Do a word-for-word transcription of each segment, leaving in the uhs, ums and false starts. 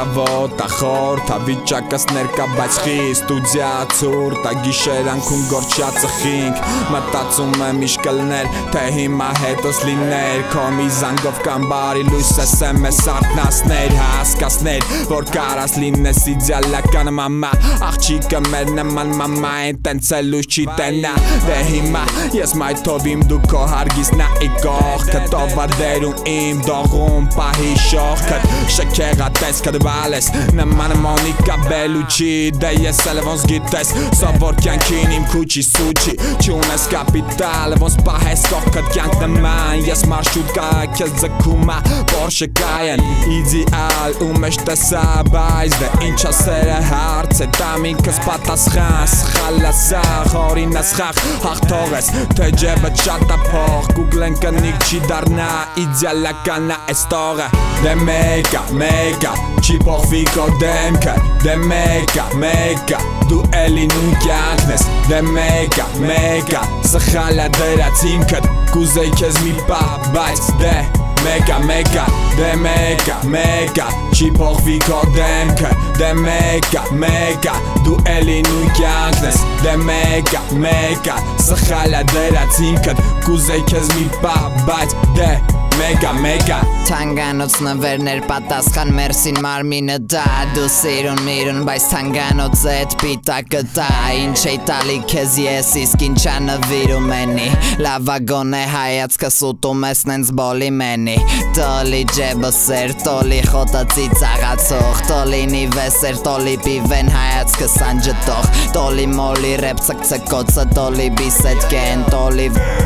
առավոտ ախորդ Հավիճակս ներկա բայց խիստ ու ձյացուր Տա գիշերանքում գործյա ծխինք Մտածում եմ իշ կլներ Թե հիմա հետոս լիներ Քո մի զանգով կամ բարի լույս Ասեմ ես արտնասներ Հասկասներ Որ կարաս լինես իդեալական մամա Աղջիկը մեր նման մամա Են տենց էլ լույս չի տենա Դե հիմա ես մայթով իմ դու քո հարգիսնա ի կողքդ Ով ադերում իմ դողում պահի շողքդ Շքեղա տեսքդ բալես Նման Մոնիկա Բելուչի Դե ես էլ ոնց գիտես Սովոր կյանքին իմ քուչի սուչի Չունես կապիտալ Ոնց պահես կողքդ կյանք նման Ես մարշուտկա քեզ ձգումա Պորշե Կայան Իդեալ ու մեջ տեսա բայց Դե ինչա սերը հարց է Տամ ինքս պատասխան Սխալ ասախ Հորին ասխախ Հաղթող ես Թե ջեբը չատա փող Գուգլեն կնիկ չի դարնա Իդեալականա էս տողը Դե մեկա մեկա Չի փոխվի քո դեմքը Դե մեկա մեկա Դու էլի նույն կյանքն ես Դե մեկա մեկա Սխալա դրած հիմքդ Կուզեի քեզ մի պահ բայց դե Մեկա մեկա Դե մեկա մեկա Չի փոխվի քո դեմքը Դե մեկա մեկա Դու էլի նույն կյանքն ես Դե մեկա մեկա Սխալա դրած հիմքդ Կուզեի քեզ մի պահ բայց դե Մեկա մեկա Թանգանոց նվերներ պատասխան մերսին մարմինը դա Դու սիրուն միրուն բայց թանգանոց էդ պիտակը դա Ինչ էի տալի քեզ ես իսկ ինչա նվիրում ենի Լավագոն է հայացքս ուտում ես նենց բոլի մենի Տոլի ջեբը սեր, տոլի խոտը ծիծաղացող Տոլինի վեսեր, տոլի պիվեն հայացքս անջտող Տոլի մոլի ռեպ ծկծկոցը, տոլի բիսետ կեն, տոլի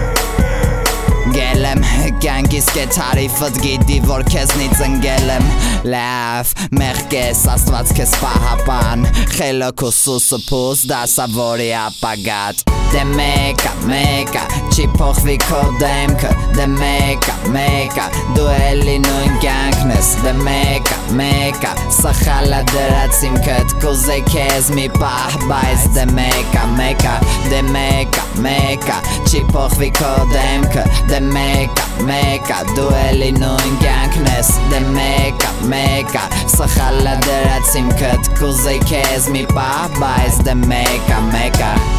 Գելեմ, կյանքիս կետ հարիվըտ գիտի, որ կեզնից ընգելեմ Լավ, մեղք ես, աստված կեզ պահապան Խելը կուսուսը պուս, դասա որի ապագատ Դե մեկա, մեկա, չի փոխվի քո դեմքը Դե մեկա, մեկա, դու էլի նույն կյանքն ես Դե մեկա, մեկա, սխալա դրած հիմքդ Կուզեի քեզ մի պահ, բայց դե մեկա, մեկա Դե մեկա, մեկա, չի փոխվի քո դեմքը Դե մեկա, մեկա, դու էլի նույն կյանքն ես Դե մեկա, մեկա, սխալա դրած հիմքդ Կուզեի քեզ մի պահ, բայց դե մեկա, մեկա